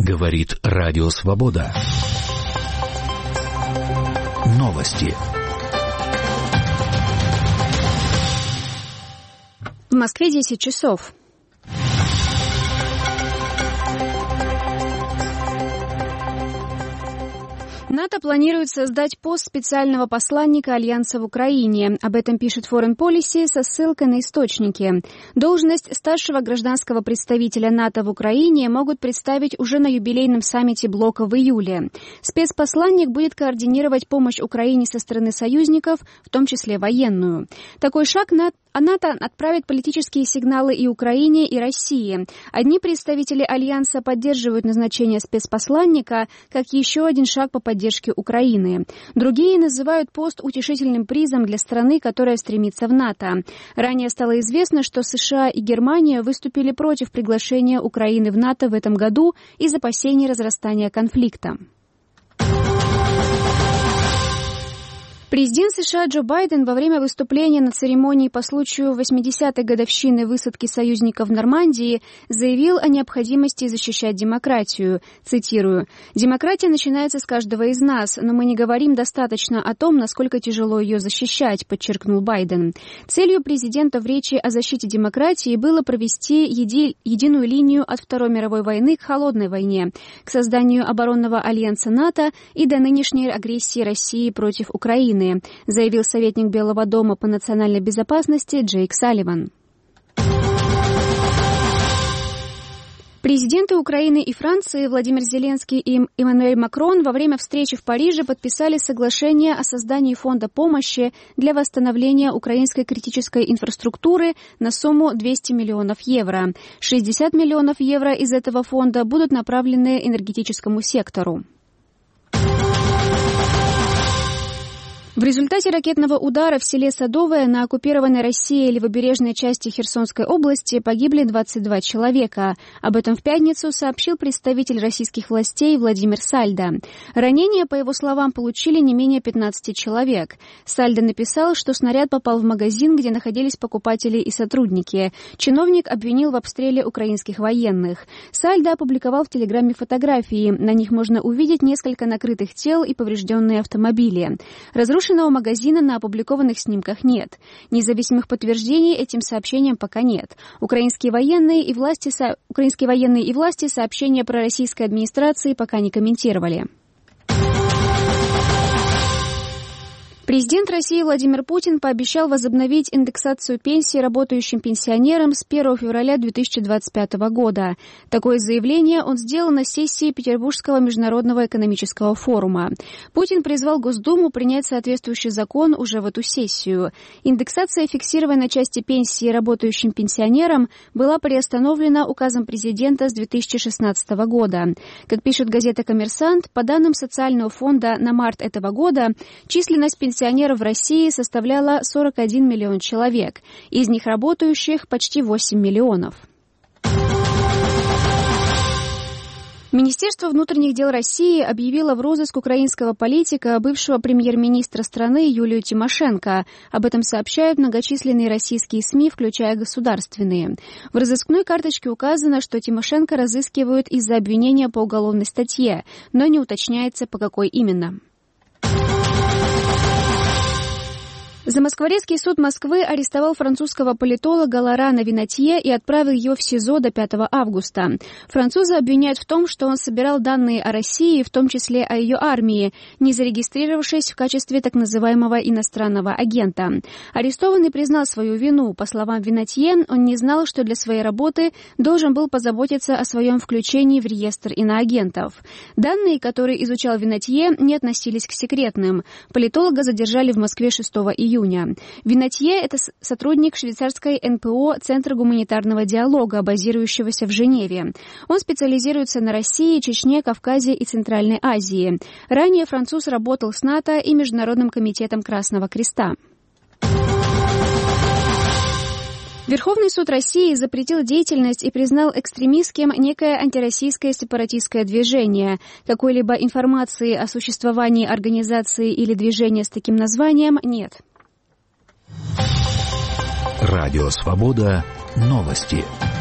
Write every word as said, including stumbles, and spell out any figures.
Говорит Радио Свобода. Новости. В Москве десять часов. НАТО планирует создать пост специального посланника Альянса в Украине. Об этом пишет Foreign Policy со ссылкой на источники. Должность старшего гражданского представителя НАТО в Украине могут представить уже на юбилейном саммите блока в июле. Спецпосланник будет координировать помощь Украине со стороны союзников, в том числе военную. Такой шаг НАТО А НАТО отправит политические сигналы и Украине, и России. Одни представители Альянса поддерживают назначение спецпосланника как еще один шаг по поддержке Украины. Другие называют пост утешительным призом для страны, которая стремится в НАТО. Ранее стало известно, что США и Германия выступили против приглашения Украины в НАТО в этом году из опасений разрастания конфликта. Президент США Джо Байден во время выступления на церемонии по случаю восьмидесятой годовщины высадки союзников в Нормандии заявил о необходимости защищать демократию. Цитирую: «Демократия начинается с каждого из нас, но мы не говорим достаточно о том, насколько тяжело ее защищать», подчеркнул Байден. Целью президента в речи о защите демократии было провести еди... единую линию от Второй мировой войны к Холодной войне, к созданию оборонного альянса НАТО и до нынешней агрессии России против Украины, заявил советник Белого дома по национальной безопасности Джейк Салливан. Президенты Украины и Франции Владимир Зеленский и Эммануэль Макрон во время встречи в Париже подписали соглашение о создании фонда помощи для восстановления украинской критической инфраструктуры на сумму двести миллионов евро. шестьдесят миллионов евро из этого фонда будут направлены энергетическому сектору. В результате ракетного удара в селе Садовое на оккупированной Россией левобережной части Херсонской области погибли двадцать два человека. Об этом в пятницу сообщил представитель российских властей Владимир Сальдо. Ранения, по его словам, получили не менее пятнадцати человек. Сальдо написал, что снаряд попал в магазин, где находились покупатели и сотрудники. Чиновник обвинил в обстреле украинских военных. Сальдо опубликовал в Телеграме фотографии. На них можно увидеть несколько накрытых тел и поврежденные автомобили. Разрушенные магазина на опубликованных снимках нет. Независимых подтверждений этим сообщениям пока нет. Украинские военные и власти, со... Украинские военные и власти сообщения про российской администрации пока не комментировали. Президент России Владимир Путин пообещал возобновить индексацию пенсий работающим пенсионерам с первого февраля две тысячи двадцать пятого года. Такое заявление он сделал на сессии Петербургского международного экономического форума. Путин призвал Госдуму принять соответствующий закон уже в эту сессию. Индексация фиксированной части пенсии работающим пенсионерам была приостановлена указом президента с две тысячи шестнадцатого года. Как пишет газета «Коммерсант», по данным Социального фонда на март этого года, численность пенсионеров Пенсионеров в России составляла сорок один миллион человек. Из них работающих почти восемь миллионов. Министерство внутренних дел России объявило в розыск украинского политика, бывшего премьер-министра страны Юлию Тимошенко. Об этом сообщают многочисленные российские СМИ, включая государственные. В розыскной карточке указано, что Тимошенко разыскивают из-за обвинения по уголовной статье, но не уточняется, по какой именно. Замоскворецкий суд Москвы арестовал французского политолога Лорана Винатье и отправил его в СИЗО до пятого августа. Француза обвиняют в том, что он собирал данные о России, в том числе о ее армии, не зарегистрировавшись в качестве так называемого иностранного агента. Арестованный признал свою вину. По словам Винатье, он не знал, что для своей работы должен был позаботиться о своем включении в реестр иноагентов. Данные, которые изучал Винатье, не относились к секретным. Политолога задержали в Москве шестого июня. Винатье – это сотрудник швейцарской эн пэ о Центра гуманитарного диалога, базирующегося в Женеве. Он специализируется на России, Чечне, Кавказе и Центральной Азии. Ранее француз работал с НАТО и Международным комитетом Красного Креста. Верховный суд России запретил деятельность и признал экстремистским некое антироссийское сепаратистское движение. Какой-либо информации о существовании организации или движения с таким названием нет. Радио Свобода. Новости.